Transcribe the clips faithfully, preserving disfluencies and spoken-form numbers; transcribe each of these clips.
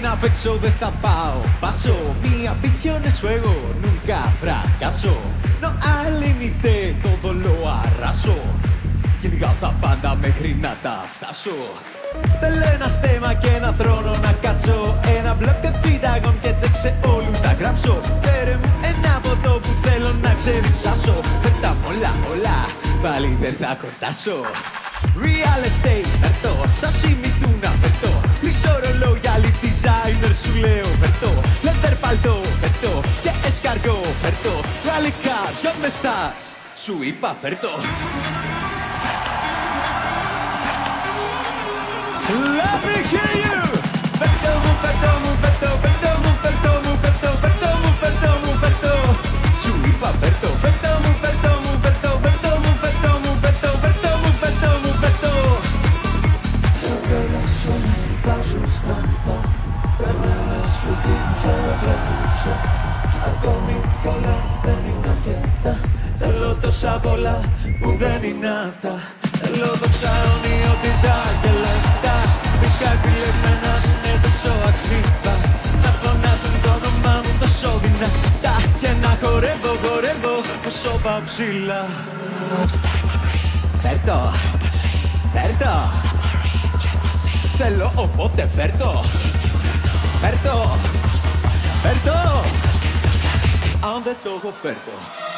απ' έξω δεν θα πάω. Paso, mi ambición es fuego, nunca fracaso. No hay límite, todo lo arraso. Κυνηγάω τα πάντα μέχρι να τα φτάσω. Θέλω ένα στέμα και ένα θρόνο να κάτσω. Ένα μπλοκ επίταγων και τσεκ σε όλους θα γράψω. Φέρε μου ένα από το που θέλω να ξεδιψάσω. Πέτα μ' όλα, όλα, πάλι δεν θα κορτάσω. Real estate, φερτώ, sashimi τούνα, φερτώ. Λύσω ρολόγια, άλλη designer σου λέω, φερτώ. Leather παλτό, φερτώ, και εσκαργό, φερτώ. Rally cars, yo me estás, σου είπα φερτώ. Let me hear you! Φερτώ μου, φερτώ μου, φερτώ, φερτώ μου, φερτώ μου, φερτώ, φερτώ μου, φερτώ μου, φερτώ. Σου είπα φερτώ, φερτώ μου, φερτώ μου, φερτώ, φερτώ μου, φερτώ μου, φερτώ, φερτώ μου, φερτώ μου, φερτώ. Έβγαλα σώμα, βάζω στα πά. Πρέπει να σου δείξω, κρατούσα. Ακόμη κι όλα δεν είναι αρκετά. Θέλω τόσα πολλά που δεν είναι απτά. Θέλω δόξα, αιωνιότητα και λεφτά. Είχα επιλεγμένα είναι τόσο αξίβα. Να φωνάζουν το όνομά μου τόσο δυνατά. Και να χορεύω, χορεύω όσο πάω ψηλά. Φέρτο, φέρτο. Θέλω οπότε φέρτο. Φέρτο, φέρτο. Αν δεν το έχω φέρτο.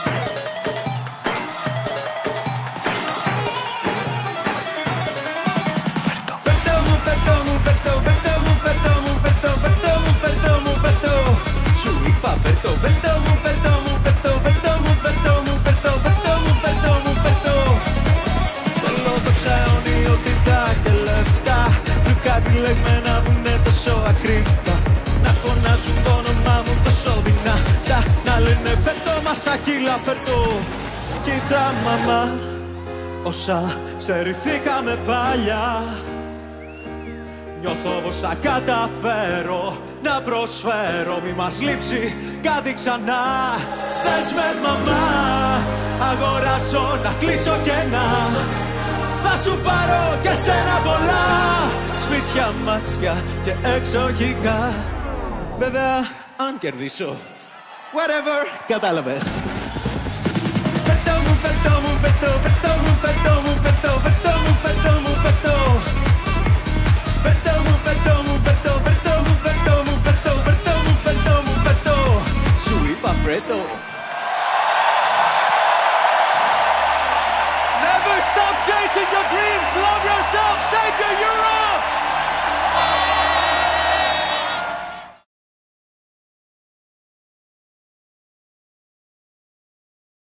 Φερτώ, φερτώ μου, φερτώ μου, φερτώ, φερτώ μου, φερτώ μου, φερτώ, φερτώ μου, φερτώ μου, φερτώ. Θέλω τόσα αιωνιότητα και λεφτά. Πλουκά επιλεγμένα μου είναι τόσο ακρίβα. Να φωνάζουν το όνομά μου τόσο δυνατά. Να λένε φερτώ μας ακύλα, φερτώ. Κοίτα μαμά, όσα στερηθήκαμε παλιά. Νιώθω πως θα καταφέρω να προσφέρω. Μη μας λείψει κάτι ξανά. Θες με μαμά, αγοράζω να κλείσω κενά. Θα σου πάρω και σένα πολλά. Σπίτια, μάξια και εξοχικά. Βέβαια, αν κερδίσω, whatever, κατάλαβες. Φερτώ μου, φερτώ μου, φερτώ, φερτώ μου, φερτώ μου, φερτώ, φερτώ μου, φερτώ μου, φερτώ. Φερτώ μου, φερτώ μου, φερτώ, φερτώ μου, φερτώ μου, φερτώ, φερτώ μου, φερτώ μου, φερτώ. Σου είπα φερτώ. Never stop chasing your dreams, love yourself, take your Euro!